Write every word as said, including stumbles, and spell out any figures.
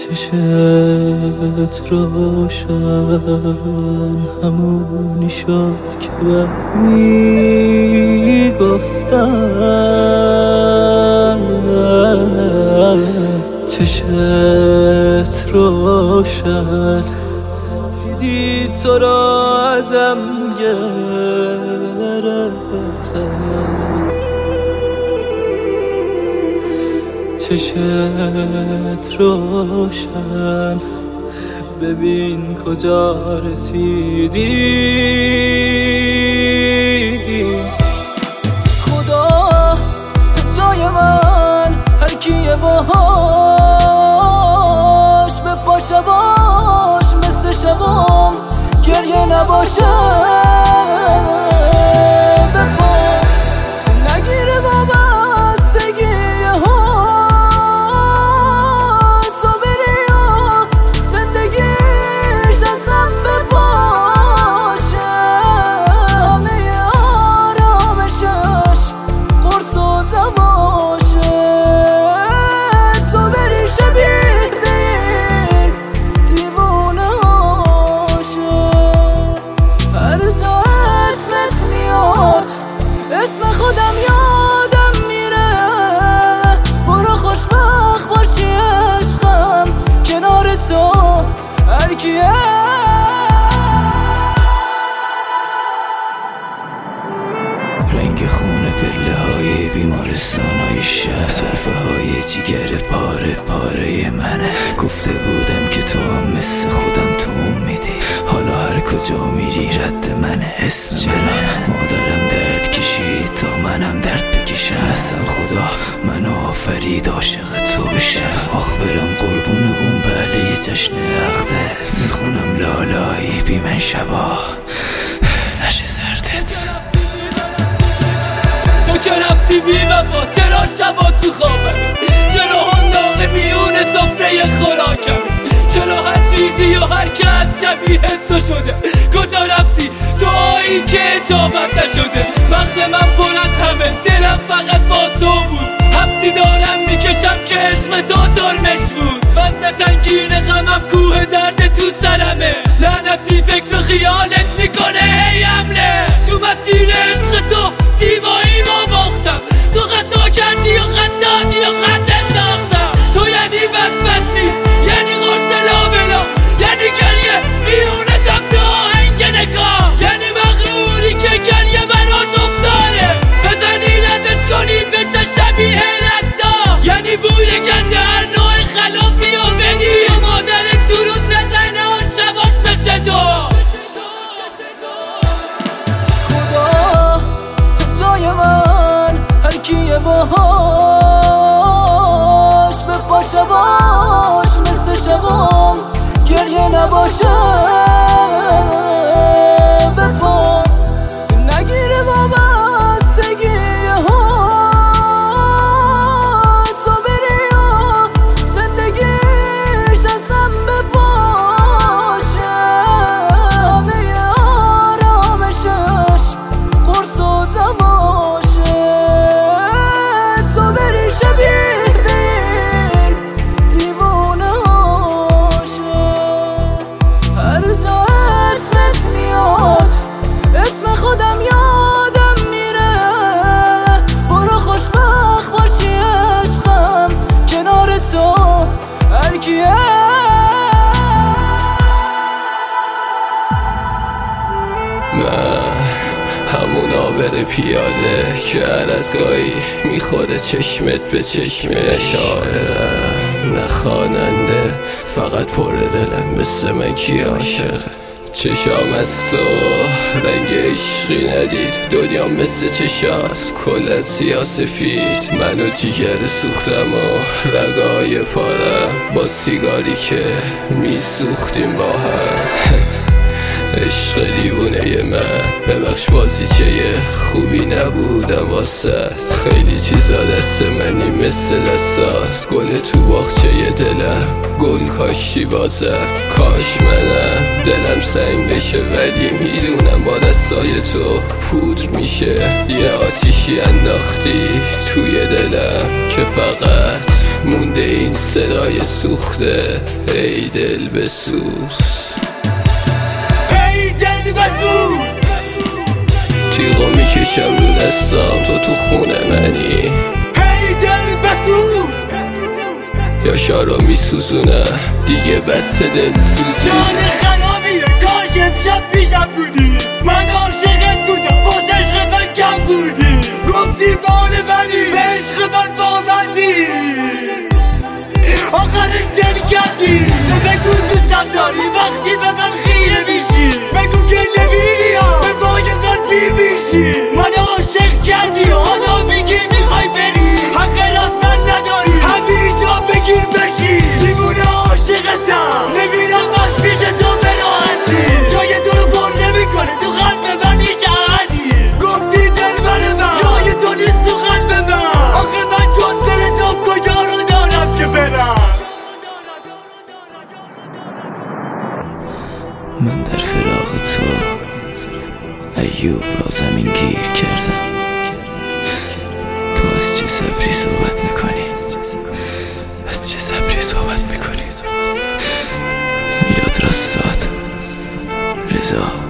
چشت روشن همونی شد که من میگفتم. چشت روشن دیدی تو را ازم گرفتم. چشت روشن ببین کجا رسیدی. خدا جای من هر کیه باهاش به پا شباش مثل شبام گریه نباشه. به پا نگیره وابستگی ها تو بری و زندگیش ازم بپاشه. همه آرامشش قرص و دواشه. تو بری شبیه به دیوونه هاشه. هر جا اسمت میاد اسم خودم یادم میره. برو خوشبخت باشی عشقم کنار تو هر کیه. رنگ خونه پله های بیمارستان های شهر، صرفه های جیگر پاره پاره منه. گفته بودم که تو هم مثل خودم تو میدی. حالا هر کجا میری رد منه اسم منه. مادرم درد کشید تا منم درد بکشم. اصلا خدا منو آفرید عاشق تو بشم. آخ برم قربون اون بله جشن عقدت. میخونم لالایی بی من شبا نشه سردت. تو که رفتی بی وفا چرا شبا تو خوابم؟ چرا هنداغ میون سفره خوراکم؟ چرا هر چیزی و هر کس شبیه تو شده؟ کجا رفتی دعایی که اجابت نشده؟ وقت من پر از همه دلم فقط با تو بود. حبسی دارم میکشم که عشق تو ترمش بود. وزن سنگین غمم کوه درد تو سرمه. لعنتی فکر و خیالت میکنه هی حمله. تو مسیر عشق تو زیبایی ما باختم. تو خطا کردی و خط دادی و خط انداختم. تو یعنی بدبستی یعنی قرص لابلا یعنی گریه بیرونتم تو آهنگ نگاه. یعنی مغروری که گریه براش افتاره. بزنی ردش کنی بشه شبیه ردا. یعنی بوی گنده هر نوع خلافی و بدی. و مادرت درود نزنه و شباش بشه دو. خدا جای من هر کیه باهاش به پا شباش مثل شبام گریه نباشه. به پا نگیره وابستگی ها تو بری و زندگیش ازم بپاشه. همه آرامشش قرص و دواشه. تو بری شبیه به دیوونه هاشه. هر جا اسمت میاد اسم خودم یادم میره. برو خوشبخت باشی عشقم کنار تو هر کیه. من همون آبر پیاده که هر از گاهی میخوره چشمت به چشم. شاعرم نه خواننده فقط پر دلم مثل من کی عاشق. چشام از تو رنگ عشقی ندید. دنیا مثل چشات کلا سیاسفید. منو جیگر سوختم و رگای پارم با سیگاری که میسوختیم با هم. عشق دیوونه من ببخش بازیچه خوبی نبودم واسه. خیلی چیزا دست منی مثل دستات. گل تو باغچه دلم گل کاشتی بازم. کاش منم دلم سنگ بشه ولی میدونم با دستای تو پودر میشه. یه آتیشی انداختی توی دلم که فقط مونده این صدای سوخته ای دل بسوز، ای دل بسوز. تیغو میکشم رو دستم تو تو خونه منی، ای دل بسوز. یا شارو میسوزونه دیگه بس دل سوزی. جان خرابیه کاش امشب پیشم بودی، من عاشقت بودم باز عشق من کم بودی، گفتی مال منی به عشق من وابندی، آخرش دل کردی. بگو دوستم داری وقتی به من خیره میشی، بگو که نمیری ها به پای من پیر میشی. من عاشق کردی و حالا میگی میخوای بری، حق رفتن نداری همیجا بگیر بشی. دیوونه عاشقتم نمیرم از پیش تو به راحتی، جای تو رو پر نمیکنه تو قلب من هیچ احدی. گفتی دل بر من جای تو نیست تو قلب من، آخه من جز دل تو کجا رو دارم که برم. من در فراق تو ایوب را زمین گیر کردم، تو از چه صبری صحبت میکنی؟ از چه صبری صحبت میکنی؟ میلاد رساد رضا